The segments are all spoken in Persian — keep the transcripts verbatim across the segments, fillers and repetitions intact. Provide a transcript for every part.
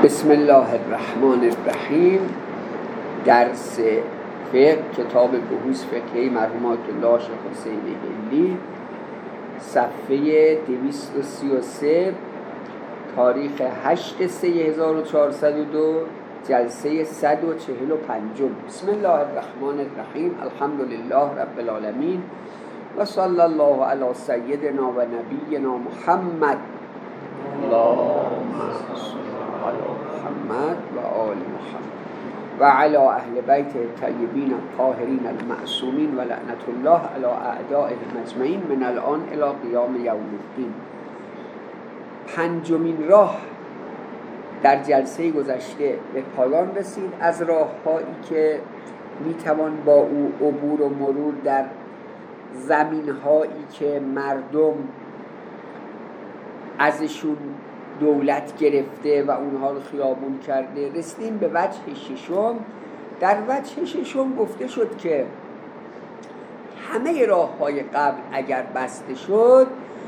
بسم الله الرحمن الرحیم. درس فقه، کتاب بحوث فقهی مرحوم آیت الله شیخ حسین هلی، صفحه دویست و سی و سه، تاریخ هشت سه هزار و چهارصد و دو، جلسه صد و چهل و پنج. بسم الله الرحمن الرحیم. الحمد لله رب العالمین و صلی الله علی سیدنا و نبینا محمد اللهم علی محمد و آل محمد و علی اهل بیت الطیبین الطاهرین المعصومین و لعنت الله علی اعدائهم اجمعین من الان الی قیام یوم الدین. پنجمین راه در جلسه گذشته به پایان رسید از راه‌هایی که میتوان با او عبور و مرور در زمین‌هایی که مردم ازشون دولت گرفته و اونها رو خیابون کرده. رسیدیم به وجه ششم. در وجه ششم گفته شد که همه راه‌های قبل اگر بسته شد،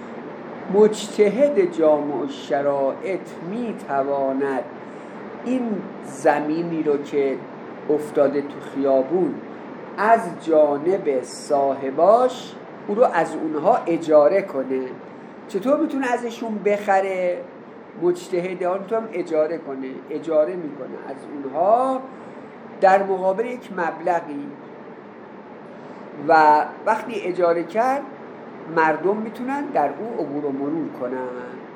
مجتهد جامع الشرائط میتواند این زمینی رو که افتاده تو خیابون از جانب صاحباش او رو از اونها اجاره کنه. چطور میتونه ازشون بخره؟ مجتهدان تو هم اجاره کنه، اجاره میکنه از اونها در مقابل یک مبلغی، و وقتی اجاره کرد مردم میتونن در او عبور و مرور کنن.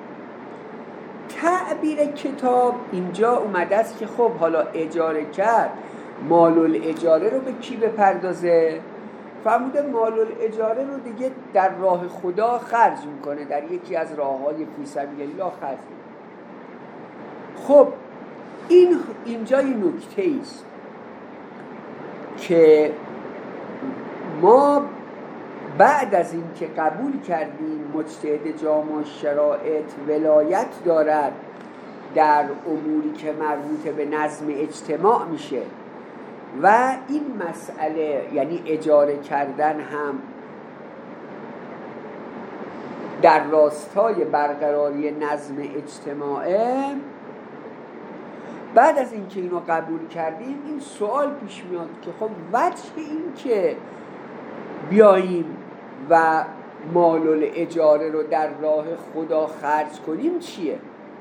تعبیر کتاب اینجا اومده است که خب حالا اجاره کرد، مال الاجاره رو به کی بپردازه؟ فرموده مال الاجاره رو دیگه در راه خدا خرج میکنه، در یکی از راه‌های فی سبیل الله خرج میکنه. خب این اینجا یه نکته است که ما بعد از این که قبول کردیم مجتهد جامع الشرائط ولایت دارد در اموری که مربوط به نظم اجتماع میشه و این مسئله یعنی اجاره کردن هم در راستای برقراری نظم اجتماعه، بعد از اینکه اینو قبول کردیم این سوال پیش میاد که خب وجه این که بیاییم و مال الاجاره رو در راه خدا خرج کنیم چیه؟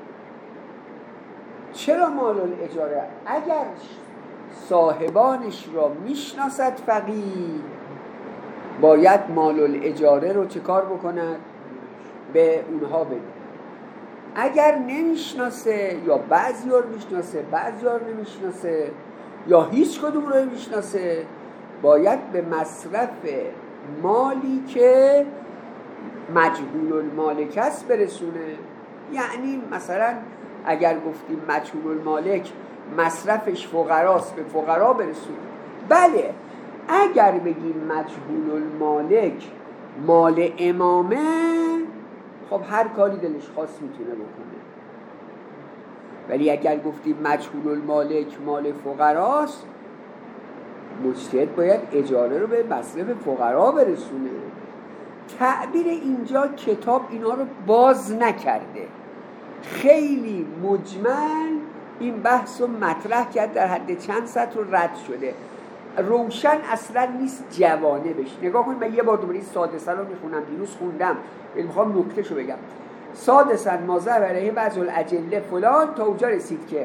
چرا مال الاجاره؟ اگر صاحبانش را میشناسد فقیه، باید مال الاجاره رو چه کار بکند؟ به اونها بده. اگر نمیشناسه یا بعضی ها رو میشناسه بعضی ها رو نمیشناسه یا هیچ کدوم رو نمیشناسه، باید به مصرف مالی که مجهول المالک است برسونه. یعنی مثلا اگر گفتیم مجهول المالک مصرفش فقراست، به فقرا برسونه. بله، اگر بگیم مجهول المالک مال امامه، خب هر کاری دلش خواست میتونه بکنه. ولی اگر گفتیم مجهول المالک مال فقراست، مجتهد باید اجاره رو به مصرف فقرا برسونه. تعبیر اینجا کتاب اینا رو باز نکرده، خیلی مجمل این بحث رو مطرح کرد، در حد چند سطر رو رد شده، روشن اصلا نیست جوانبش. نگاه کنید، من یه بار دوباره سادسه رو میخونم، دیروز خوندم ولی میخوام نکتهشو بگم. سادسا مازه علیه بعض الاجله فلان، تا اونجا رسید که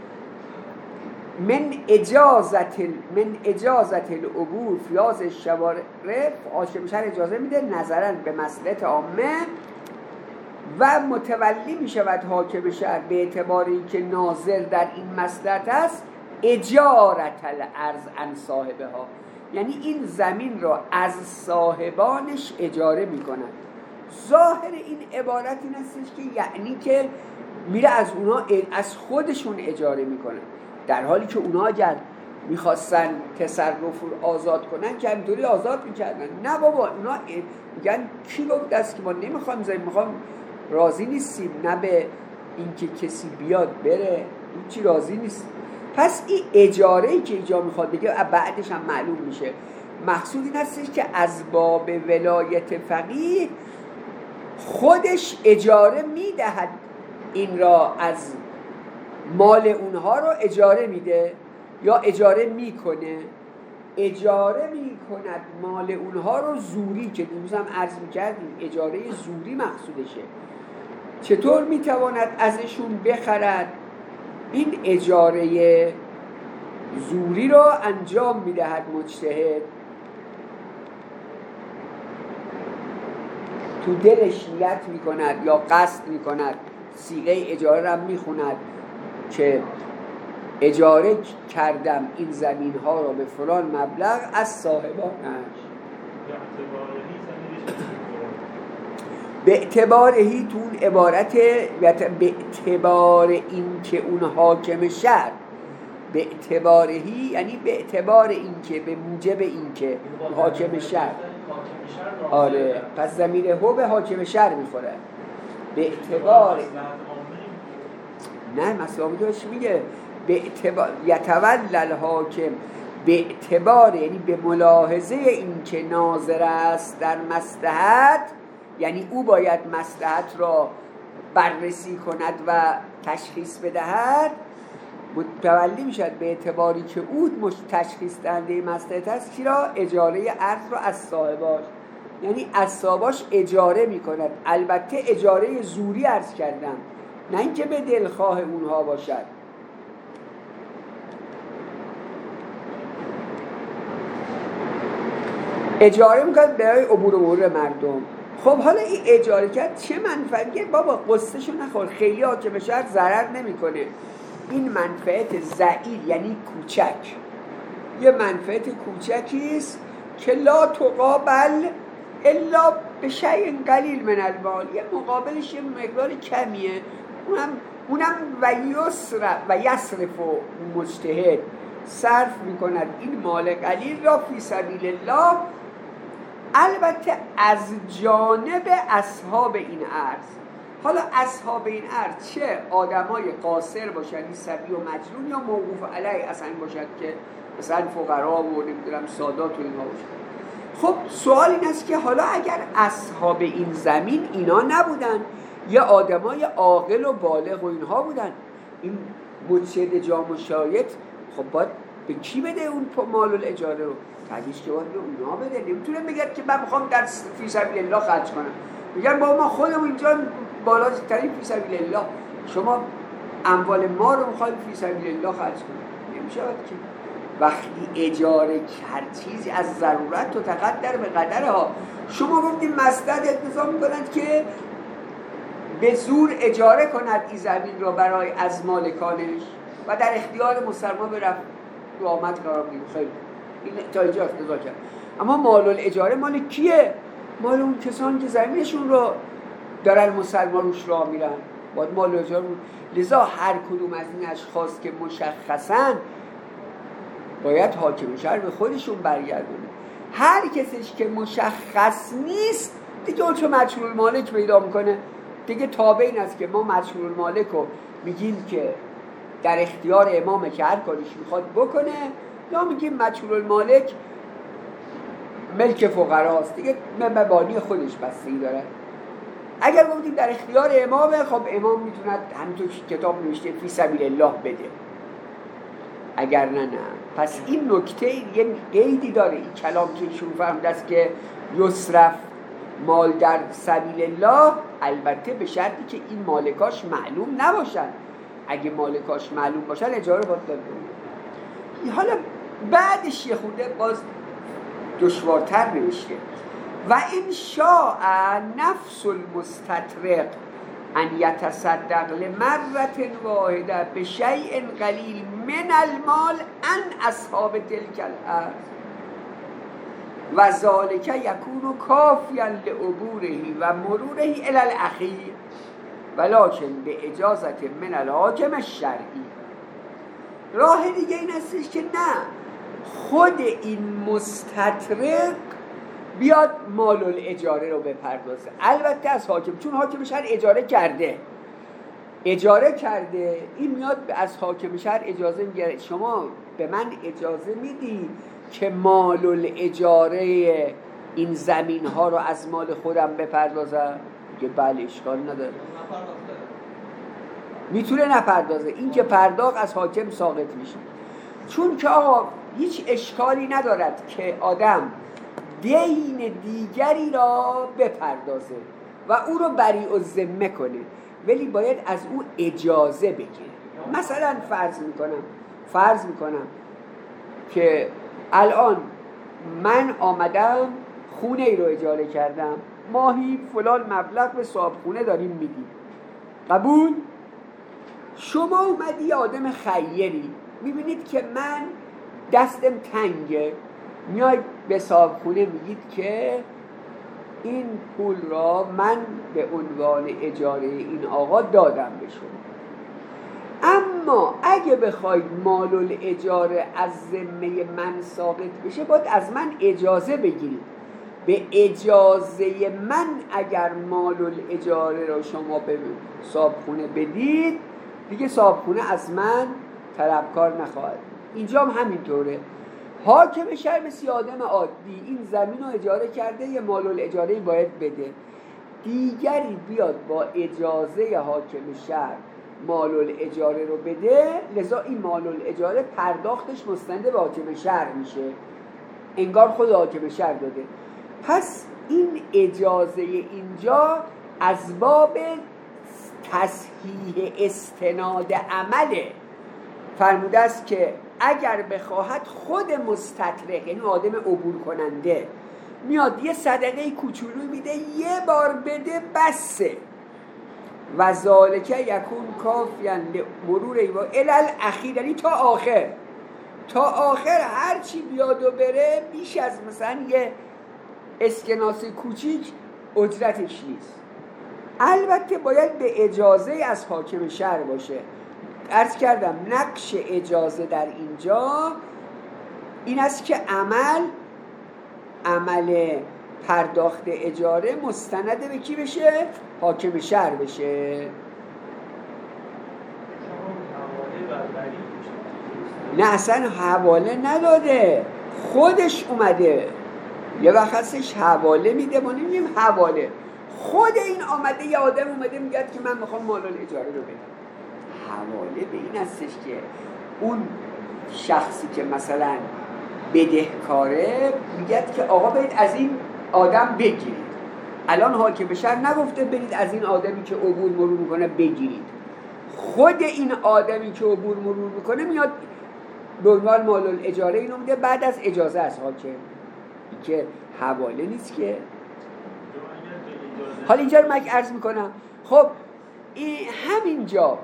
من اجازت من اجازت العبور فیاض الشوارع، عاشق شهر اجازه میده نظرا به مصلحت عامه و متولی میشود حاکم شهر به اعتباری که ناظر در این مصلحت است اجارت الارض عن صاحبها، یعنی این زمین را از صاحبانش اجاره میکنن. ظاهر این عبارت این هستش که یعنی که میره از اونا از خودشون اجاره میکنن، در حالی که اونا اگر میخواستن تصرف رو آزاد کنن که همینطوری آزاد میکردن. نه بابا، اونا میگن کی گفت است که ما نمیخوایم زمین، میخوام، راضی نیستیم نه به اینکه کسی بیاد بره، هیچی راضی نیست. پس این اجاره‌ای که اینجا میخواد بگه بعدش هم معلوم میشه مقصود این هستش که از باب ولایت فقیه خودش اجاره میدهد این را از مال اونها رو اجاره میده یا اجاره میکنه؟ اجاره میکند مال اونها رو زوری، که دیروز هم عرض میکردیم اجاره زوری مقصودشه. چطور میتواند ازشون بخرد؟ این اجاره زوری رو انجام میدهد مجتهد، تو دلش نیت میکند یا قصد میکند، صیغه اجاره را میخوند که اجاره کردم این زمین ها رو به فلان مبلغ از صاحبانش. به اعتبارهی تو اون عبارت به اعتبار این که اون حاکم شهر، به اعتبارهی یعنی به اعتبار این که، به موجب این که حاکم شهر. آره پس ضمیر هو به حاکم شهر میخوره. به اعتبار نه مسئله داشت میگه به اعتبار یتولى الحاکم، به اعتبار یعنی به ملاحظه این که ناظر است در مصلحت، یعنی او باید مصلحت را بررسی کند و تشخیص بدهد، متولی میشد به اعتباری که او تشخیص دهنده مصلحت است. کی را؟ اجاره ارض را از صاحباش، یعنی از صاحباش اجاره میکند. البته اجاره زوری عرض کردم، نه اینکه به دلخواه اونها باشد. اجاره میکند برای عبور امور مردم. خب حالا این اجاره کرد چه منفعتیه؟ بابا قصهشو نخور، خیلی حاکم شهر ضرر نمیکنه. این منفعت ضئیل یعنی کوچک، یه منفعت کوچکیست که لا تقابل الا به شیء قلیل من المال، یه مقابلش یه مقدار کمیه، اونم اونم و یسر و یصرف و مجتهد صرف میکند این مال قلیل را فی سبیل الله، البته از جانب اصحاب این ارض. حالا اصحاب این ارض چه آدمای قاصر باشن، این سبی و مجنون، یا موقوف علیه اصلا باشد که مثلا فقرا و نمیدونم سادات و اینها باشن. خب سوال این است که حالا اگر اصحاب این زمین اینا نبودن، یا آدمای عاقل و بالغ و اینها بودن، این مجتهد جامع شایط خب باید به کی بده اون مال الاجاره رو؟ تعییش که باید به اونها بده. نمیتونه بگه که من میخوام در فی سبیل الله خرج کنم. میگن با ما خودمون اینجا بالاترین فی سبیل الله، شما اموال ما رو میخواید فی سبیل الله خرج کنید. نمیشه که وقتی اجاره هر چیزی از ضرورت و تقدر به قدره ها، شما گفتیم مصلحت اقتضا میکنند که به زور اجاره کند این زمین رو برای از مالکانش و در اختیار مسلمان به رفت و آمد قرار میگیره. خیلی این تا اینجا اقتضا کرد. اما مال الاجاره مال کیه؟ مال اون کسانی که زمینشون رو دارن مسلمان روش راه میرن، باید مال اجاره. لذا هر کدوم از این اشخاص که مشخصن باید حاکم شهر به خودشون برگردونه. هر کسیش که مشخص نیست دیگه اون چه مجهول المالک پیدا میکنه دیگه تابع این است که ما مجهول المالک رو میگیم که در اختیار امامه که هر کاریش میخواد بکنه، یا میگیم مجهول المالک ملک فقراست دیگه، مبانی خودش بستگی داره. اگر گفتیم در اختیار امامه، خب امام میتونه همینطور که کتاب نوشته فی سبیل الله بده، اگر نه نه. پس این نکته یه قیدی داره این کلام که ایشون فرموده است که یصرف مال در سبیل الله، البته به شرطی که این مالکاش معلوم نباشن. اگه مالکاش معلوم باشن اجاره باید داده. حالا بعدش یه خورده باز دشوارتر نوشته و ان شاء نفس المستطرق ان یتصدق لمرة واحده بشیء قلیل من المال ان اصحاب تلک الارض و ذالک یکون کافیا لعبوره و مروره الی الاخیر ولکن به اجازت من الحاکم الشرعی. راه دیگه این استش که نه، خود این مستطرق بیاد مال الاجاره رو بپردازه، البته از حاکم، چون حاکم شهر اجاره کرده اجاره کرده این میاد از حاکم شهر اجازه میگیره، شما به من اجازه میدی که مال الاجاره این زمین ها رو از مال خودم بپردازم؟ که بله اشکال نداره. میتونه نپردازه. این که پرداخت از حاکم ساقط میشه. چون که آقا هیچ اشکالی ندارد که آدم دین دیگری را بپردازه و او رو بریء الذمه کنه، ولی باید از او اجازه بگیره. مثلا فرض میکنم فرض میکنم که الان من آمدم خونه ای رو اجاره کردم، ماهی فلان مبلغ به صاحب خونه داریم میدیم، قبول؟ شما اومدی آدم خیری، میبینید که من دستم تنگه، میاید به صاحب خونه میگید که این پول را من به عنوان اجاره این آقا دادم به شما، اما اگه بخواید مال الاجاره از ذمه من ساقط بشه باید از من اجازه بگیرید. به اجازه من اگر مال الاجاره را شما به صاحب خونه بدید، دیگه صاحب خونه از من طلبکار نخواهد. اینجا هم همینطوره. حاکم شهر مثل آدم عادی این زمین رو اجاره کرده، یه مال الاجاره باید بده، دیگری بیاد با اجازه حاکم شهر مال الاجاره رو بده، لذا این مال الاجاره پرداختش مستند به حاکم شهر میشه، انگار خود حاکم شهر داده. پس این اجازه اینجا از باب تصحیح استناد عمله. فرموده است که اگر بخواهد خود مستطرق، یعنی آدم عبور کننده، میاد یه صدقه کوچولو میده، یه بار بده بسه، و ذالک یکون کافیاً مرور ایوا الال اخیر، یعنی تا آخر تا آخر هر چی بیاد و بره بیش از مثلا یه اسکناس کوچیک اجرتش نیست. البته باید به اجازه از حاکم شهر باشه. عرض کردم نقش اجازه در اینجا این است که عمل عمل پرداخت اجاره مستند به کی بشه؟ حاکم شهر بشه. نه اصلا حواله نداده، خودش اومده یه وقت هستش حواله میده، ما نمیگیم حواله، خود این آمده یه آدم اومده میگه که من میخوام مال الاجاره رو بدم. حواله به این هستش که اون شخصی که مثلا بدهکاره میگه که آقا برید از این آدم بگیرید. الان حاکم شهر نگفته برید از این آدمی که عبور مرور میکنه بگیرید، خود این آدمی که عبور مرور میکنه میاد به عنوان مال الاجاره اینو میده بعد از اجازه از حاکم. این که حواله نیست که. حالا اینجا رو من عرض میکنم. خب این همینجا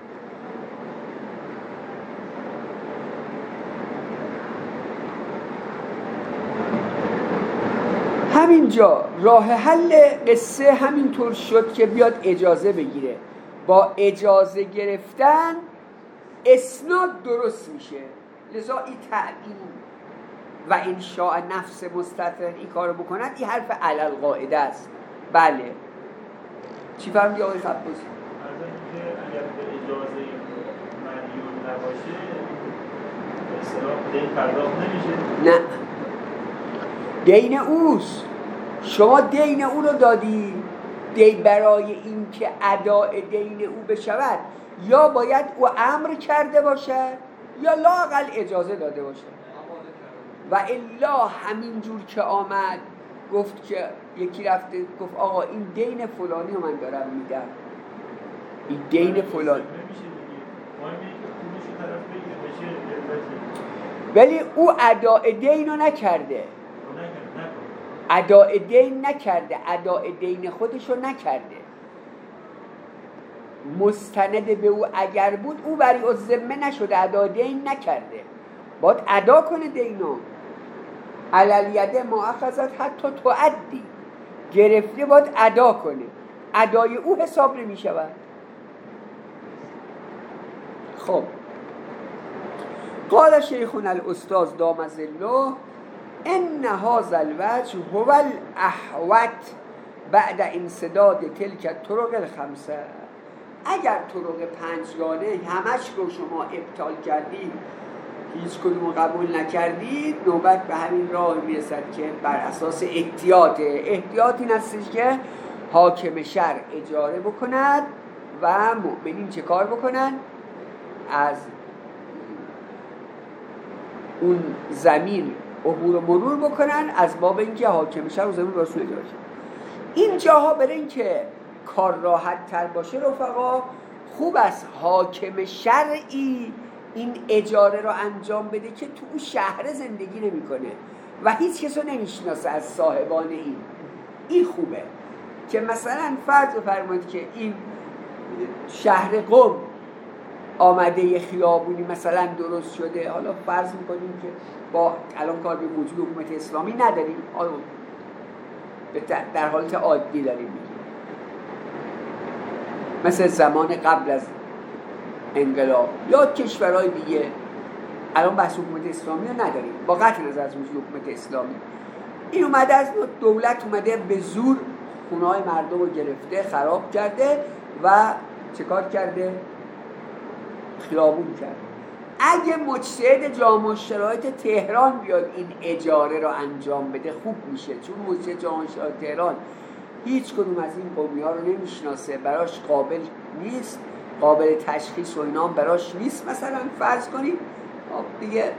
همینجا راه حل قصه همینطور شد که بیاد اجازه بگیره. با اجازه گرفتن اسناد درست میشه. لذا این تعیین و انشاء نفس مستطرق این کارو بکنند، این حرف علل قاعده است. بله چی فهمیدی آقای خبوزی؟ از اینکه اگر به اجازه مدیون نباشه به اصطلاح دین پرداخت نمیشه؟ نه، دین اوست. شما دین او رو دادی، دین برای این که اداء دین او بشود یا باید او امر کرده باشد یا لااقل اجازه داده باشد. و الا همینجور که آمد گفت که یکی رفته گفت آقا این دین فلانی رو من دارم میدم، این دین فلانی، ولی او اداء دین رو نکرده، اداء دین نکرده اداء دین خودش رو نکرده. مستند به او اگر بود او بریء الذمه نشده، اداء دین نکرده، باید ادا کنه دینو. علل ید ما اخذت حتی تؤدی، گرفته باید ادا کنه، ادای او حساب نمی شود. خب قال شیخنا الاستاذ دام ظله ان هذا الوجه هو الاحوط بعد انسداد تلك الطرق الخمسه. اگر طرق پنجگانه همش رو شما ابطال کردید، هیچ کدوم قبول نکردید، نوبت به همین راه میرسد که بر اساس احتیاطه. احتیاط این هستش که حاکم شرع اجاره بکند و مؤمنین چه کار بکنن؟ از اون زمین عبور و مرور بکنن از باب اینکه حاکم شهر و زمین رسول اجاره شد. این جاها برای اینکه کار راحت تر باشه رفقا، خوب است حاکم شرعی این اجاره رو انجام بده که تو اون شهر زندگی نمیکنه و هیچ کس رو نمیشناسه از صاحبان این. این خوبه که مثلا فرض فرمایید که این شهر قم آمده یه خیابونی مثلا درست شده، حالا فرض میکنیم که با الان کار به وجود حکومت اسلامی نداریم، در حالت عادی داریم میگیم، مثل زمان قبل از انقلاب یا کشورهای دیگه. الان بحث حکومت اسلامی رو نداریم با قطع نظر از وجود حکومت اسلامی. این اومده از دولت اومده به زور خونه‌های مردم رو گرفته، خراب کرده و چه کار کرده؟ خیابون کرده. اگه مجتهد جامع الشرایط تهران بیاد این اجاره رو انجام بده خوب میشه، چون مجتهد جامع الشرایط تهران هیچ کدوم از این قومی‌ها رو نمیشناسه، براش قابل نیست، قابل تشخیص و اینا براش نیست. مثلا فرض کنید دیگه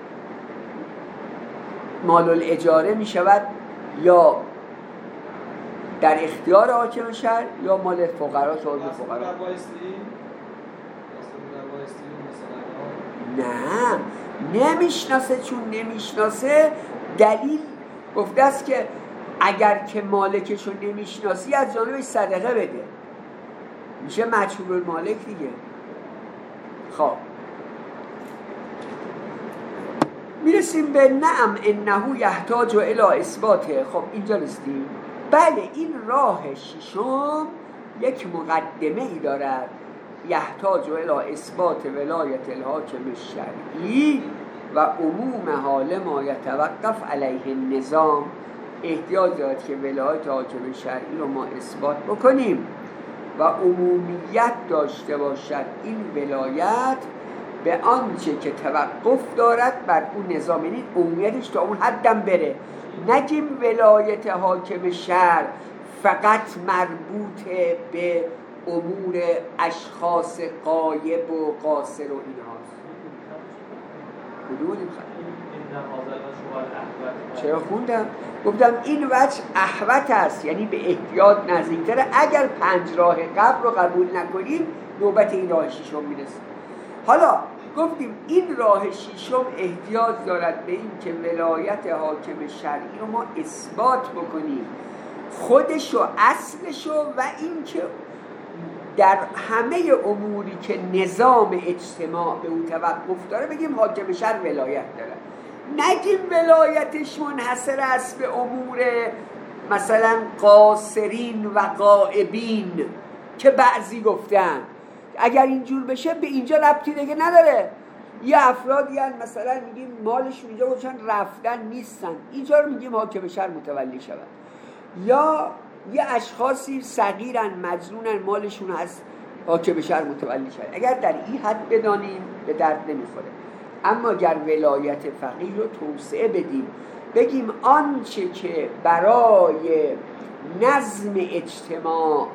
مال الاجاره میشود یا در اختیار حاکم شهر یا مال فقرا که عضو فقرا. نه نمیشناسه، چون نمیشناسه دلیل گفته است که اگر که مالکشو نمیشناسی از جانبش صدقه بده، میشه مجهول المالک دیگه. خب میرسیم به نعم انه یحتاج الی اثباته. خب اینجا رسیدیم. بله این راه ششم یک مقدمه ای دارد، یحتاج الی اثبات ولایت الحاکم الشرعی و عموم حال ما یتوقف علیه النظام. احتیاج دارد که ولایت حاکم شرعی رو ما اثبات بکنیم و عمومیت داشته باشد این ولایت به آنچه که توقف دارد بر اون نظام، یعنی عمومیتش تا اون حدم بره. نگیم ولایت حاکم شهر فقط مربوط به امور اشخاص غایب و قاصر و اینهاست. بدونیم چرا خوندم؟ گفتم این وجه احوط است، یعنی به احتیاط نزدیکتره. اگر پنج راه قبل رو قبول نکنیم نوبت این راه شیشم میرسه. حالا گفتیم این راه شیشم احتیاج دارد به این که ولایت حاکم شرعی رو ما اثبات بکنیم، خودشو اصلشو، و این که در همه اموری که نظام اجتماع به اون توقف داره بگیم حاکم شرع ولایت داره. نگیم ولایتش منحصر است به امور مثلا قاصرین و غائبین که بعضی گفتن. اگر اینجور بشه به اینجا ربطی دیگه نداره. یه افرادی هن مثلا میگیم مالشون اینجا باشن رفتن نیستن، اینجا رو میگیم حاکم شرع متولی شود. یا یه اشخاصی صغیرن مجنونن مالشون هست حاکم شرع متولی شود. اگر در این حد بدانیم به درد نمیخوره. اما اگر ولایت فقیه رو توسعه بدیم، بگیم آنچه که برای نظم اجتماع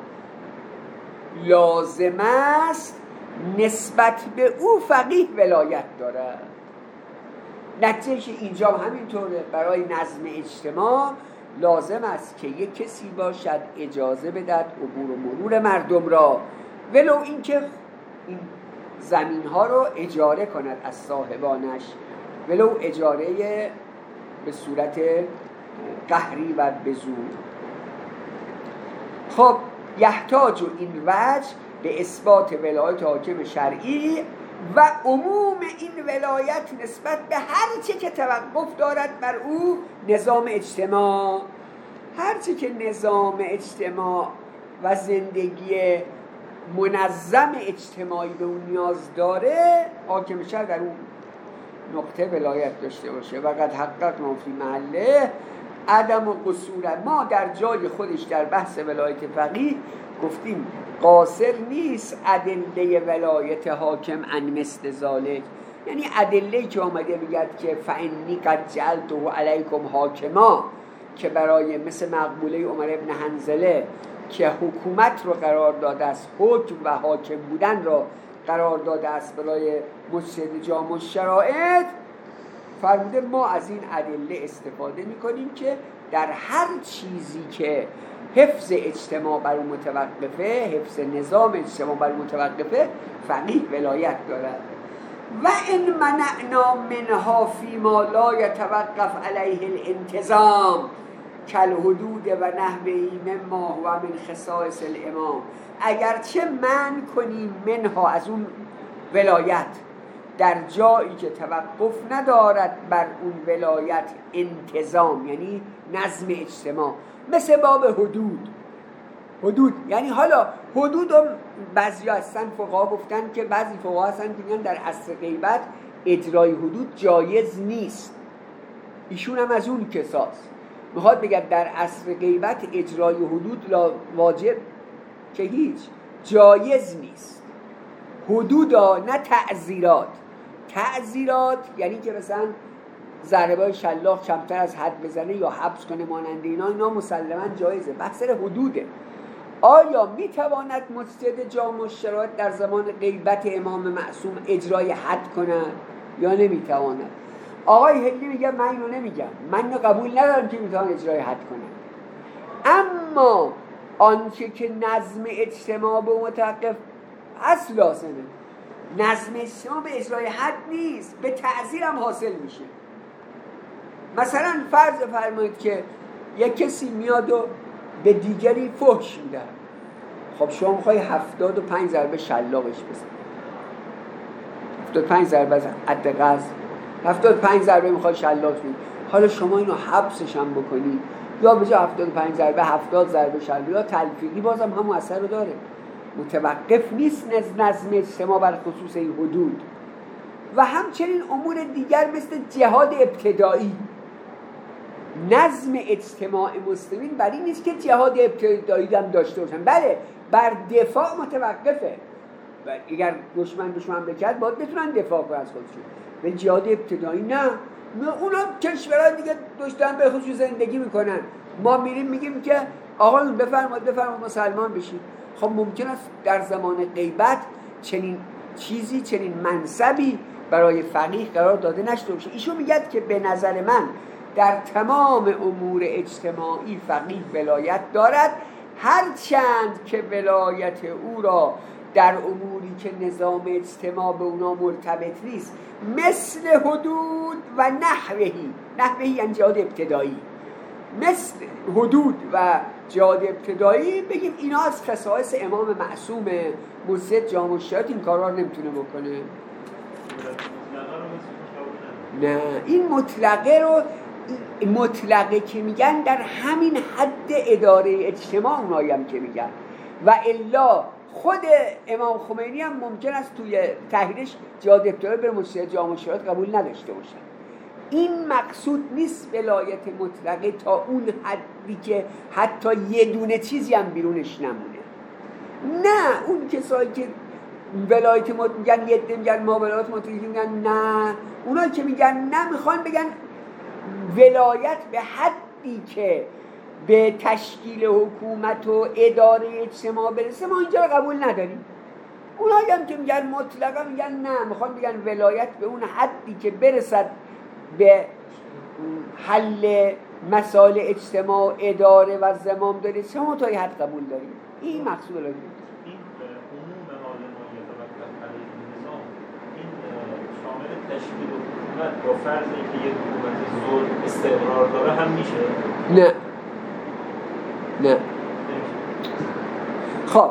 لازم است نسبت به او فقیه ولایت داره. نتیجه اینجا همینطوره، برای نظم اجتماع لازم است که یک کسی باشد اجازه بدهد عبور و مرور مردم را، ولو اینکه این زمین ها رو اجاره کند از صاحبانش، ولو اجاره به صورت قهری و به زور. خب یحتاج این وجه به اثبات ولایت حاکم شرعی و عموم این ولایت نسبت به هر چه که توقف دارد بر او نظام اجتماع. هر چه که نظام اجتماع و زندگی منظم اجتماعی به اون نیاز داره، حاکم شهر در اون نقطه ولایت داشته باشه. و قد حقق ما فی محله عدم و قصور. ما در جای خودش در بحث ولایت فقیه گفتیم قاصر نیست ادله ولایت حاکم عن مثل ذالک، یعنی ادله‌ای که آمده میگد که فانی قد جعلته علیکم حاکما، که برای مثل مقبوله عمر ابن حنظله که حکومت رو قرار داده است، حکم و حاکم بودن رو قرار داده است برای مجتهد جامع الشرائط، فرموده ما از این ادله استفاده میکنیم که در هر چیزی که حفظ اجتماع بر اون متوقفه، حفظ نظام اجتماع بر متوقفه، فقیه ولایت دارد. و این منعنا منها فی ما لا یتوقف علیه الانتظام کالحدود و نحوه مما هو من خصائص الامام. اگرچه من کنیم منها از اون ولایت در جایی که توقف ندارد بر اون ولایت انتظام، یعنی نظم اجتماع، مثل باب حدود. حدود یعنی حالا حدود هم بعضی هستن فقها گفتن که بعضی فقها هستن که میگن در عصر غیبت اجرای حدود جایز نیست. ایشون هم از اون کساست، میخواد بگه در عصر غیبت اجرای حدود لا واجب که هیچ جایز نیست. حدودا نه تعزیرات. تعزیرات یعنی که مثلا ضربه‌های شلاق کمتر از حد بزنه یا حبس کنه مانند اینا، اینا مسلماً جایزه. بحث حدوده. آیا میتواند مجتهد جامع الشرائط در زمان غیبت امام معصوم اجرای حد کند یا نمیتواند؟ آقای هلی میگه من اینو نمیگم، من اینو قبول ندارم که میتوان اجرای حد کنه، اما آنچه که نظم اجتماع به متوقف اصل لازمه، نظم اجتماع به اجرای حد نیست، به تعزیر هم حاصل میشه. مثلا فرض فرمایید که یک کسی میاد و به دیگری فحش میده، خب شما میخوای هفتاد و پنج ضربه شلاقش بزن، هفتاد و پنج ضربه از حد قذف، هفتاد و پنج ضربه میخوای شلاقش بدی، حالا شما اینو حبسش هم بکنی یا به جای هفتاد و پنج ضربه هفتاد ضربه شلاق یا تلفیقی، بازم همون اثر رو داره، متوقف نیست نظم اجتماع بر خصوص این حدود. و همچنین امور دیگر مثل جهاد ابتدایی، نظم اجتماع مسلمین بر این نیست که جهاد ابتدایی هم داشته باشن، بله بر دفاع متوقفه، اگر دشمن دشمن بکرد باید بتونن دفاع کنن از خودشون. به جهاد ابتدایی نه، اونا کشورهای دیگه داشتن به خودشون زندگی میکنن، ما میریم میگیم که آقایون بفرمایید بفرمایید مسلمان بشید. خب ممکن است در زمان غیبت چنین چیزی، چنین منصبی برای فقیه قرار داده نشده باشه. ایشون میگه که به نظر من در تمام امور اجتماعی فقیه ولایت دارد، هرچند که ولایت او را در اموری که نظام اجتماع به اونا مرتبط نیست، مثل حدود و نحوهی، نحوهی یعنی جهاد ابتدایی، مثل حدود و جهاد ابتدایی بگیم اینا از خصائص امام معصوم مجتهد جامع الشرائط، این کارا رو نمیتونه بکنه. نه، این مطلقه رو، مطلقه که میگن در همین حد اداره اجتماع اونایی هم که میگن، و الا خود امام خمینی هم ممکن است توی تحریرش جهاد ابتدایی بر مجتهد جامع الشرائط قبول نداشته باشن. این مقصود نیست ولایت مطلقه تا اون حدی که حتی یه دونه چیزی هم بیرونش نمونه. نه، اون کسایی که ولایت مطلقه میگن، یه عده میگن ما ولایت مطلقه میگن نه، اونایی که میگن نه میخوان بگن ولایت به حدی که به تشکیل حکومت و اداره اجتماع برسه ما اینجا قبول نداریم. اونایی هم که میگن مطلقه میگن نه، میخوان بگن ولایت به اون حدی که برسد به حل مسائل اجتماع، اداره و زمام داره، شما تا یه حد قبول داریم. این مقصود ولایت. این عموم حال ما یتوقف علیه النظام، این شامل تشکیل حکومت با فرض اینکه یک حکومت ظلم استقرار داره هم میشه؟ نه نه. خب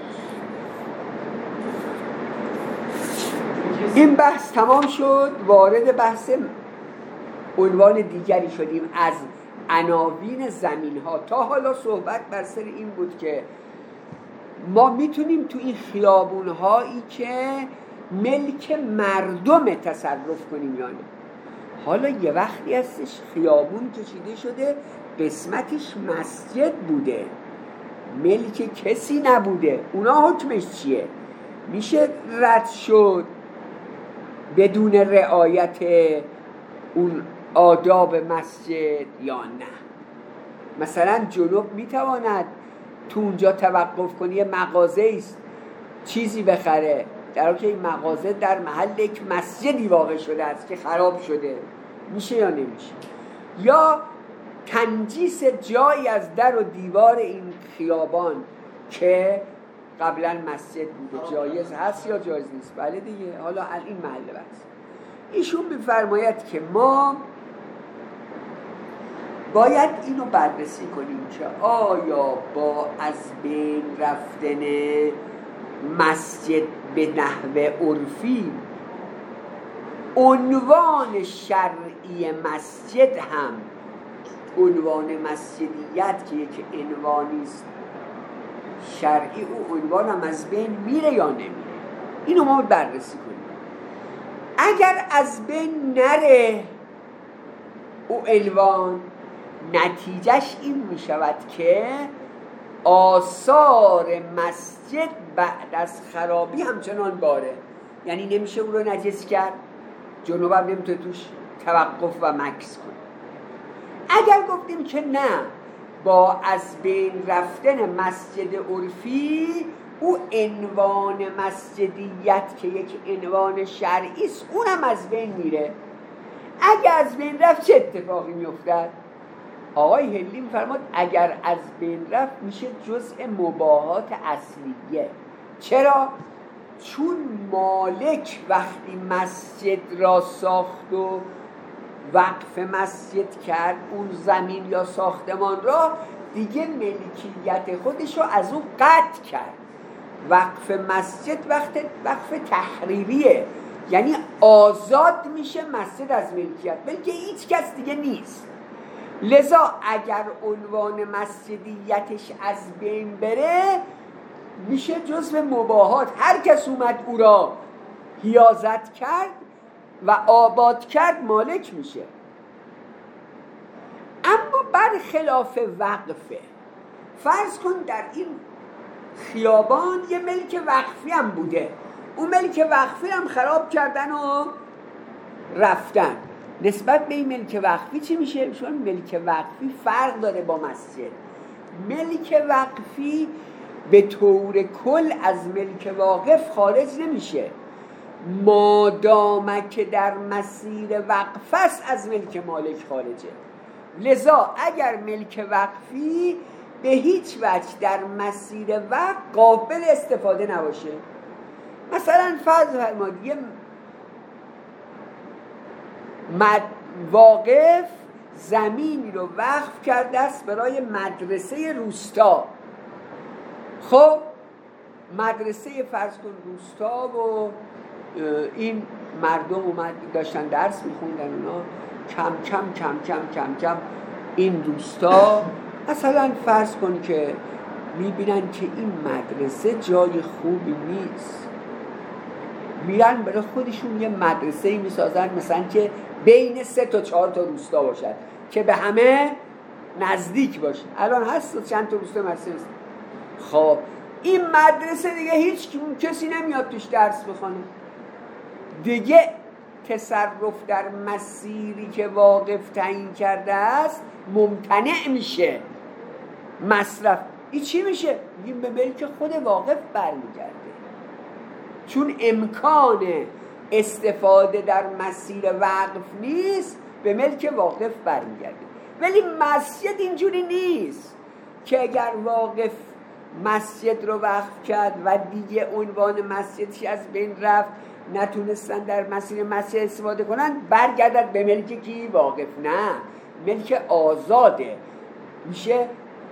این بحث تمام شد، وارد بحث عنوان دیگری شدیم از عناوین زمین ها. تا حالا صحبت بر سر این بود که ما میتونیم تو این خیابون هایی که ملک مردم تصرف کنیم یا نه. حالا یه وقتی هستش خیابون کشیده شده قسمتش مسجد بوده، ملک کسی نبوده، اونا حکمش چیه؟ میشه رد شد بدون رعایت اون آداب مسجد یا نه؟ مثلا جنوب میتواند تو اونجا توقف کنی، یه مغازه است چیزی بخره، در حالی که این مغازه در محل یک مسجدی واقع شده است که خراب شده، میشه یا نمیشه؟ یا تنجیس جایی از در و دیوار این خیابان که قبلا مسجد بوده، جایز هست یا جایز نیست؟ بله دیگه. حالا این محل بحث ایشون میفرماید که ما باید اینو بررسی کنیم که آیا با از بین رفتن مسجد به نحو عرفی عنوان شرعی مسجد هم عنوان مسجدیت که یک عنوانی است شرعی، او عنوان هم از بین میره یا نمیره؟ اینو ما بررسی کنیم. اگر از بین نره او عنوان، نتیجهش این میشود که آثار مسجد بعد از خرابی همچنان باره، یعنی نمیشه او رو نجس کرد، جنوب هم نمیتونه توش توقف و مکث کنه. اگر گفتیم که نه، با از بین رفتن مسجد عرفی او عنوان مسجدیت که یک عنوان شرعی است اونم از بین میره، اگر از بین رفت چه اتفاقی میافتد؟ آقای هلی میفرماد اگر از بین رفت میشه جزء مباحات اصلیه. چرا؟ چون مالک وقتی مسجد را ساخت و وقف مسجد کرد، اون زمین یا ساختمان را دیگه ملکیت خودش رو از اون قطع کرد. وقف مسجد وقت وقف تحریریه، یعنی آزاد میشه مسجد از ملکیت، بلکه هیچ کس دیگه نیست. لذا اگر عنوان مسجدیتش از بین بره میشه جزو مباحات، هر کس اومد او را حیازت کرد و آباد کرد مالک میشه. اما برخلاف وقفه، فرض کن در این خیابان یه ملک وقفی هم بوده، اون ملک وقفی هم خراب کردن و رفتن، نسبت به این ملک وقفی چی میشه؟ چون ملک وقفی فرق داره با مسجد. ملک وقفی به طور کل از ملک واقف خارج نمیشه، مادام که در مسیر وقف است از ملک مالک خارجه. لذا اگر ملک وقفی به هیچ وجه در مسیر وقف قابل استفاده نباشه، مثلا فرض فرمایید یه مد... واقف زمینی رو وقف کرده است برای مدرسه روستا. خب مدرسه فرض کن روستا و این مردم اومد داشتن درس میخوندن، اونا کم کم کم کم کم کم این روستا مثلا فرض کن که میبینن که این مدرسه جای خوبی نیست، میرن برای خودشون یه مدرسه میسازن مثلا که بین سه تا چهار تا روستا باشد که به همه نزدیک باشه. الان هست چند تا روستا مدرسه هست. خب این مدرسه دیگه هیچ کسی نمیاد توش درس بخونه، دیگه تصرف در مسیری که واقف تعیین کرده است ممتنع میشه. مصرف این چی میشه؟ میگیم به ملک خود واقف برمیگرده، چون امکان استفاده در مسیر وقف نیست، به ملک واقف برمیگرده. ولی مسجد اینجوری نیست که اگر واقف مسجد رو وقف کرد و دیگه عنوان مسجدش از بین رفت، نتونستن در مسیر مسجد استفاده کنن، برگردد به ملک کی؟ واقف. نه، ملک آزاده میشه.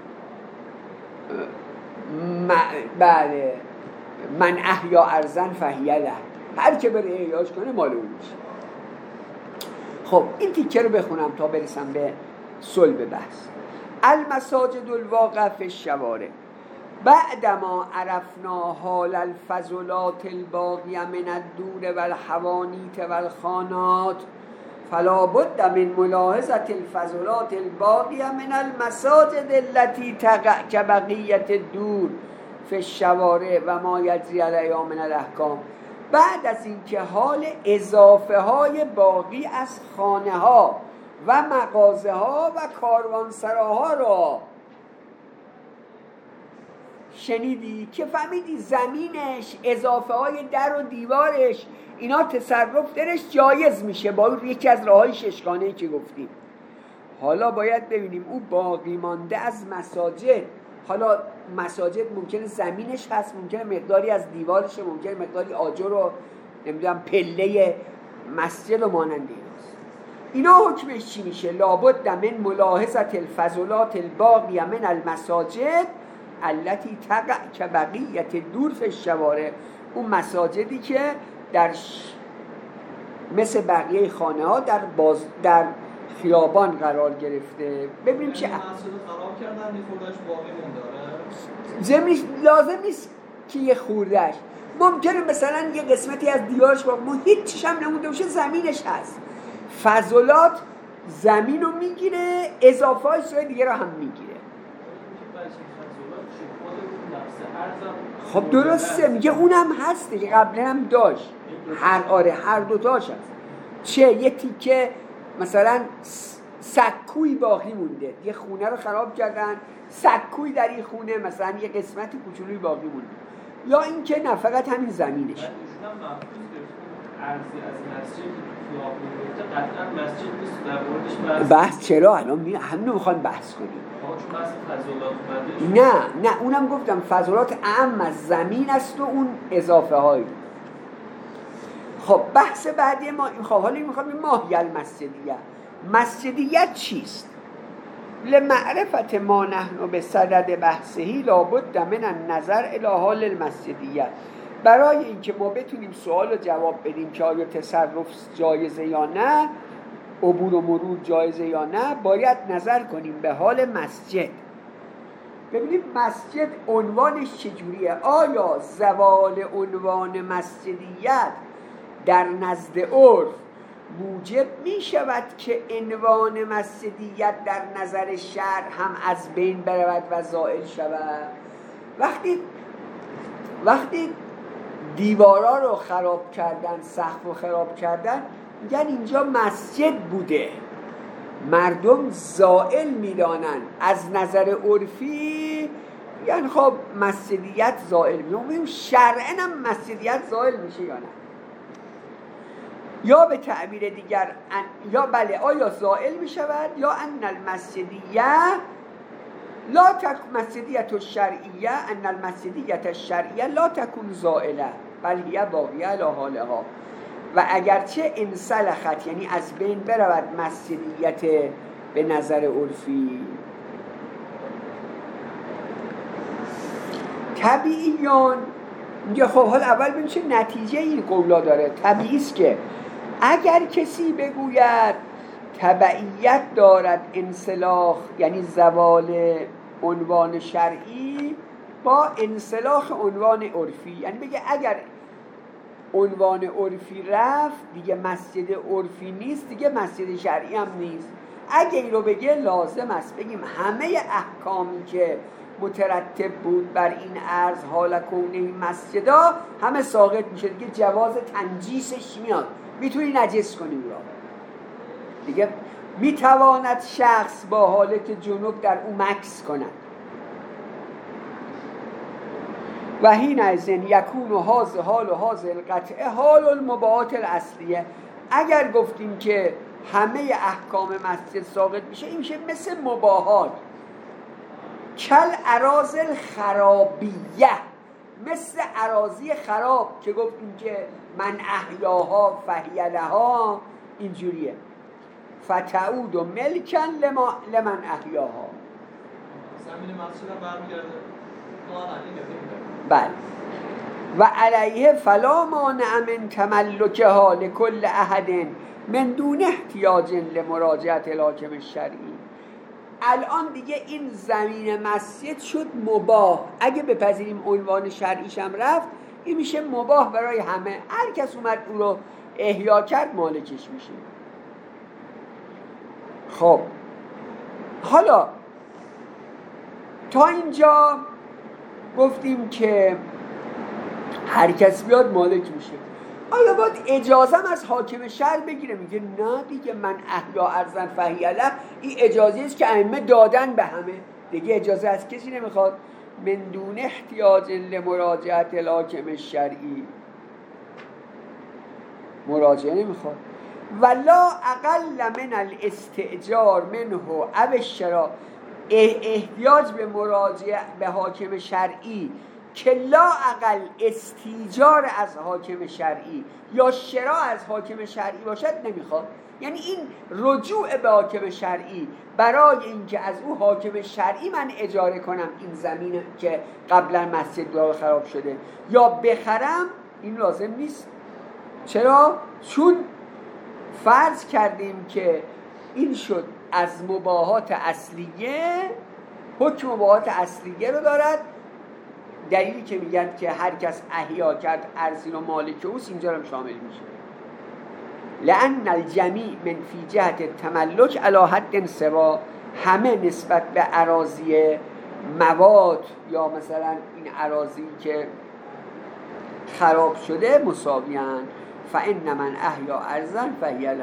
م... بله من احیا ارزن فهیه له، هر که بره احیاش کنه مال اون میشه. خب این تیکه رو بخونم تا برسم به صلب بحث. المساجد الواقع فی الشوارع بعدما عرفنا حال الفضلات الباقیه من الدور والحوانیت والخانات فلا بد من ملاحظه الفضلات الباقیه من المساجد التي تقع كبقیه الدور فی الشوارع و ما یجری علیها من الاحکام. بعد از اینکه حال اضافه های باقی از خانه ها و مغازه ها و کاروانسراها را شنیدی که فهمیدی زمینش، اضافه های در و دیوارش، اینا تصرف درش جایز میشه با اون یکی از راههای ششگانه‌ای که گفتیم. حالا باید ببینیم اون باقی مانده از مساجد، حالا مساجد ممکنه زمینش هست، ممکنه مقداری از دیوارش، ممکنه مقداری آجر و نمیدونم پله مسجد و مانند ایناست. اینا حکمش چی میشه؟ لابد من ملاحظت الفضلات الباقیه من المساجد التي تقع كبقیت دور فی الشوارع. اون مساجدی که در ش... مثل بقیه خانه ها در باز در خیابان قرار گرفته. ببینیم چه مسجد خراب کردن یه خوردهش باقی مونده. زمینش لازم نیست که یه خوردهش، ممکنه مثلا یه قسمتی از دیوارش باقی مونده، هیچیش هم نمونده باشه، زمینش هست. فضلات زمین رو میگیره، اضافه های سوی دیگه رو هم میگیره. خب درسته، میگه اونم هست دیگه، قبلا هم داشت. هر آره هر دوتاش هست. چه یه تیکه مثلا سکوی باقی مونده، یه خونه رو خراب کردن، سکوی در این خونه مثلا یه قسمت کوچولوی باقی مونده، یا اینکه نه فقط همین زمینش. قطعا مسجد نیست در موردش بحث چرا الان می همینو میخوان بحث کنیم. نه نه اونم گفتم فضلات اعم از زمین است و اون اضافه هایی. خب بحث بعدی ما خب حالا میخوام ماهی المسجدیه، مسجدیت چیست؟ لمعرفت ما نحن به صدد بحثهی لابد من النظر الی حال المسجدیه. برای اینکه ما بتونیم سوال و جواب بدیم که آیا تصرف جایزه یا نه، عبور و مرور جایزه یا نه، باید نظر کنیم به حال مسجد. ببینیم مسجد عنوانش چجوریه. آیا زوال عنوان مسجدیت در نزد عرف موجب می شود که عنوان مسجدیت در نظر شرع هم از بین برود و زائل شود؟ وقتی وقتی دیوارا رو خراب کردن، سقف رو خراب کردن، میگن اینجا مسجد بوده، مردم زائل میدانن، از نظر عرفی یعنی خب مسجدیت زائل میشه. ببینیم شرعاً هم مسجدیت زائل میشه یا نه، یا به تعبیر دیگر ان... یا بله آیا زائل میشود یا ان المسجدیه لا تک مسجدیت الشرعیه ان المسجدیت الشرعیه لا تکون زائله بل هی باقیه علی حالها. و اگرچه انسلخت یعنی از بین برود مسجدیت به نظر عرفی، طبیعیان میگه خب حال اول ببین چه نتیجه این قولا داره. طبیعی است که اگر کسی بگوید تبعیت دارد انسلاخ یعنی زوال عنوان شرعی با انسلاخ عنوان عرفی، یعنی بگه اگر عنوان عرفی رفت دیگه مسجد عرفی نیست، دیگه مسجد شرعی هم نیست. اگه این رو بگه لازم است بگیم همه احکامی که مترتب بود بر این عرض حال کونه این مسجدا همه ساقط میشه، دیگه جواز تنجیسش میاد، میتونی نجس کنی را دیگه. میتواند شخص با حالت جنوب در او مکث کند و هین ازن یکون و حاض حال و حاض القطعه حال المباحات الاصلیه. اگر گفتیم که همه احکام مسجد ساقط میشه، این میشه مثل مباحات، کل اراضی خرابیه، مثل اراضی خراب که گفتیم که من احیاها فهی لها، اینجوریه فتعود و ملکن لما لمن احیاها. زمین مسجد هم برمیگرده بله. و علیه فلا مانع من تملکها لکل احد من دون احتیاج لمراجعت الحاکم الشرعی. الان دیگه این زمین مسجد شد مباح، اگه بپذیریم عنوان شرعیش هم رفت، این میشه مباح برای همه، هر کس اومد اون رو احیا کرد مالکش میشه. خب حالا تا اینجا گفتیم که هر کس بیاد مالک میشه. آیا باید اجازه از حاکم شهر بگیره؟ میگه نه دیگه، من احیا ارزن فهی له، این اجازه است که ائمه دادن به همه، دیگه اجازه از کسی نمیخواد. من دون احتیاج لمراجعت الحاکم الشرعی، مراجعه نمیخواد. ولا اقل من الاستئجار منه او الشراء، احتیاج به مراجعه به حاکم شرعی که لا اقل استیجار از حاکم شرعی یا شراء از حاکم شرعی باشد نمیخواد. یعنی این رجوع به حاکم شرعی برای اینکه از او حاکم شرعی من اجاره کنم این زمین که قبلا مسجد دار خراب شده یا بخرم، این لازم نیست. چرا؟ چون فرض کردیم که این شد از مباحات اصلیه، حکم مباحات اصلیه رو دارد. دلیلی که میگن که هر کس احیا کرد ارضی و مالک اوست اینجا هم شامل میشه. لأن الجمیع من فی جهت تملک علی حد سوا، همه نسبت به اراضی مواد یا مثلا این اراضی که خراب شده مساویان. فإن من احیا ارضا فهی له.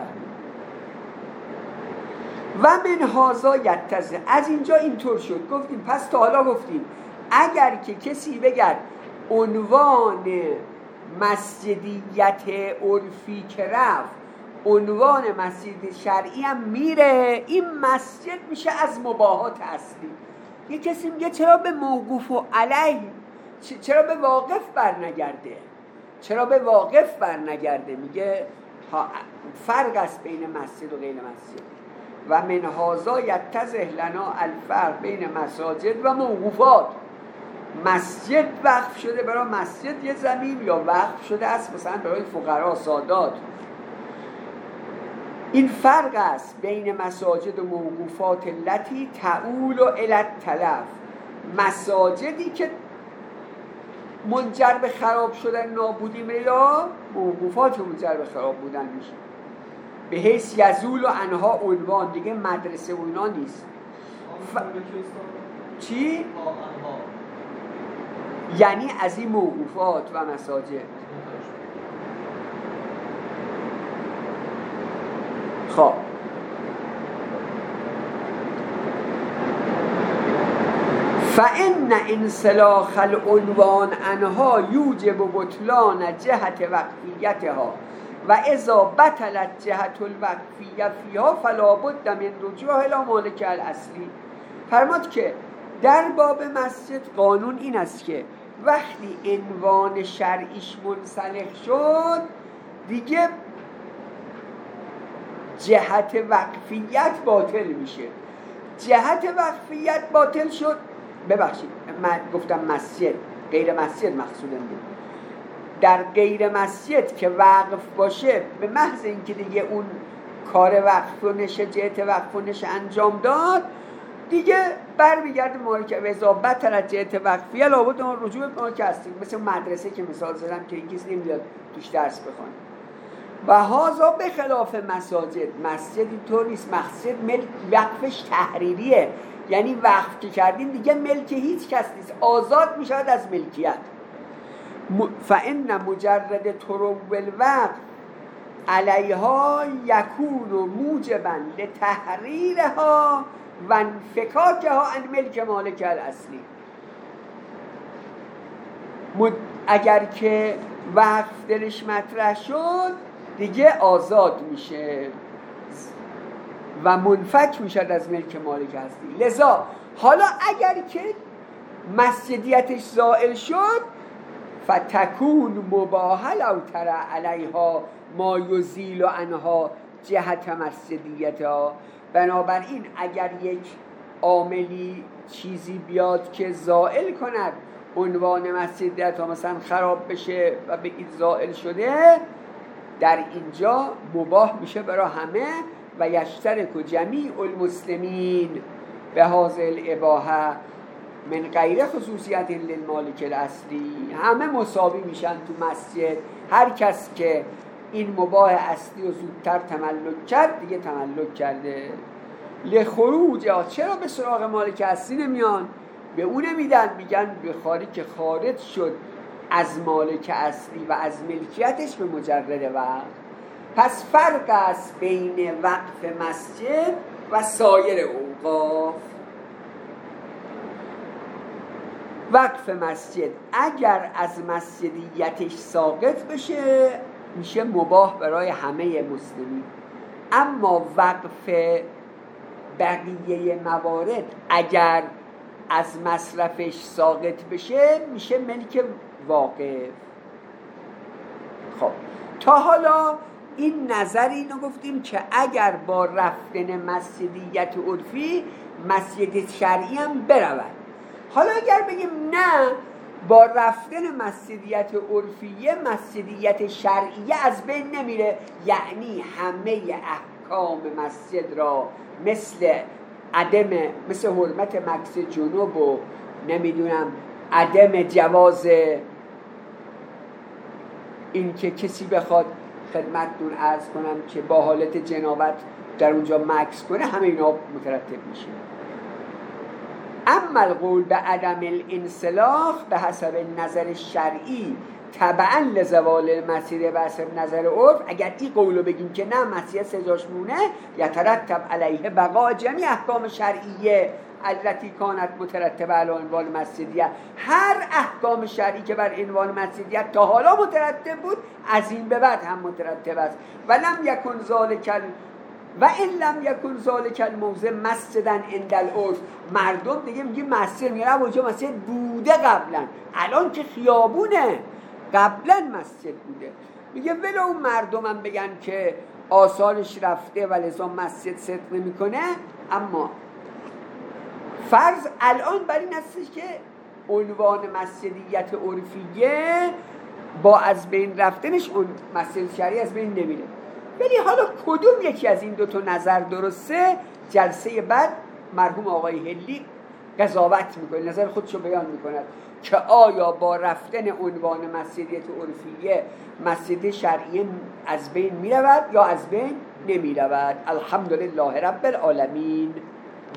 و من هذا یتضح، از اینجا اینطور شد. گفتیم پس تا حالا گفتیم اگر که کسی بگد عنوان مسجدیت عرفی که رفت عنوان مسجد شرعی هم میره، این مسجد میشه از مباحات اصلی. یه کسی میگه چرا به موقوف و علیه، چرا به واقف برنگرده، چرا به واقف برنگرده؟ میگه فرق است بین مسجد و غیر مسجد. و من هذا یتضح لنا الفرق بین مساجد و موقوفات. مسجد وقف شده برای مسجد یه زمین، یا وقف شده است مثلا برای فقرا سادات. این فرق است بین مساجد و موقوفات التي تعول الی التلف. مساجدی که منجر به خراب شدن نابودی میشه، یا موقوفات منجر به خراب بودن میشه. به حیث یزول و انها عنوان دیگه مدرسه و اینا نیست. ف... چی؟ یعنی از این موقوفات و مساجد. خب فإن انسلاخ العنوان عنها یوجب بطلان جهت وقفیتها و اذا بطلت جهت الوقفیه فیها فلا بد من رجوع الی مالک الاصلی. فرمود که در باب مسجد قانون این است که وقتی عنوان شرعیش منسلخ شد دیگه جهت وقفیت باطل میشه. جهت وقفیت باطل شد، ببخشید من گفتم مسجد، غیر مسجد مقصودم بود. در غیر مسجد که وقف باشه به محض اینکه دیگه اون کار وقف و نشه جهت وقف و نشه انجام داد دیگه برمیگرده مالک. و اذا بطلت جهت وقفیه لابد اون رجوع به مالک هستی. مثل مدرسه که مثال زدم که این کسی نمیاد توش درس بخونه. و هازا به خلاف مساجد، مسجد اینطور نیست. مسجد ملک وقفش تحریریه، یعنی وقف که کردیم دیگه ملک هیچ کس نیست، آزاد میشود از ملکیت. فإن مجرد طرو الوقف علیها یکون موجبا لتحریرها و انفکاکها عن ملک مالک الاصلی. اگر که وقف درش مطرح شد دیگه آزاد میشه و منفک میشد از ملک مالک اصلی. لذا حالا اگر که مسجدیتش زائل شد فتکون مباح لو ترى علیها ما یزیل عنها جهت مسجدیتها. بنابراین اگر یک عاملی چیزی بیاد که زائل کند عنوان مسجدیت ها، مثلا خراب بشه و بگید زائل شده، در اینجا مباح میشه برای همه. و یشترک جمیع المسلمین به هذه الاباحه من غیر خصوصیت للمالک الاصلی. همه مساوی میشن تو مسجد. هر کس که این مباح اصلی رو زودتر تملک کرد دیگه تملک کرده. لخروج، چرا به سراغ مالک اصلی نمیان؟ به اون نمیدن، میگن به خارج که خارج شد از مالک اصلی و از ملکیتش به مجرد وقف. پس فرق است بین وقف مسجد و سایر اوقاف. وقف مسجد اگر از مسجدیتش ساقط بشه میشه مباح برای همه مسلمین، اما وقف بقیه موارد اگر از مصرفش ساقط بشه میشه ملک واقف. خب تا حالا این نظر اینو گفتیم که اگر با رفتن مسجدیت عرفی مسجد شرعی هم برود. حالا اگر بگیم نه، با رفتن مسجدیت عرفیه مسجدیت شرعیه از بین نمیره، یعنی همه احکام مسجد را مثل عدم مثل حرمت مکث جنوب و نمیدونم عدم جواز این که کسی بخواد خدمتتون عرض کنم که با حالت جنابت در اونجا مکث کنه، همه اینا مترتب میشه. اما القول به عدم الانسلاخ به حسب نظر شرعی تبعا لزوال مسجد به حسب نظر عرف، اگر این قولو بگیم که نه مسجد سزاش مونه یترتب علیه بقاء جمیع احکام شرعیه التي کانت مترتبه علی عنوان مسجدیه، هر احکام شرعی که بر عنوان مسجدیت تا حالا مترتب بود از این به بعد هم مترتب است. ولم یکن ذالک و این لم یکن ذالک الموضع مسجدا عند العرف، مردم دیگه میگه مسجد، میگه اونجا مسجد بوده قبلا، الان که خیابونه، قبلا مسجد بوده. میگه ولو اون مردمم بگن که آثارش رفته و لذا مسجد صدق نمیکنه، اما فرض الان بر این هستش که عنوان مسجدیت عرفیه با از بین رفتنش اون مسجد شرعی از بین نمیره. ولی حالا کدوم یکی از این دو تا نظر درسته؟ جلسه بعد مرحوم آقای هلی قضاوت میکنه، نظر خودشو بیان میکند که آیا با رفتن عنوان مسجدیت عرفیه مسجد شرعی از بین میرود یا از بین نمیرود. الحمدلله رب العالمین.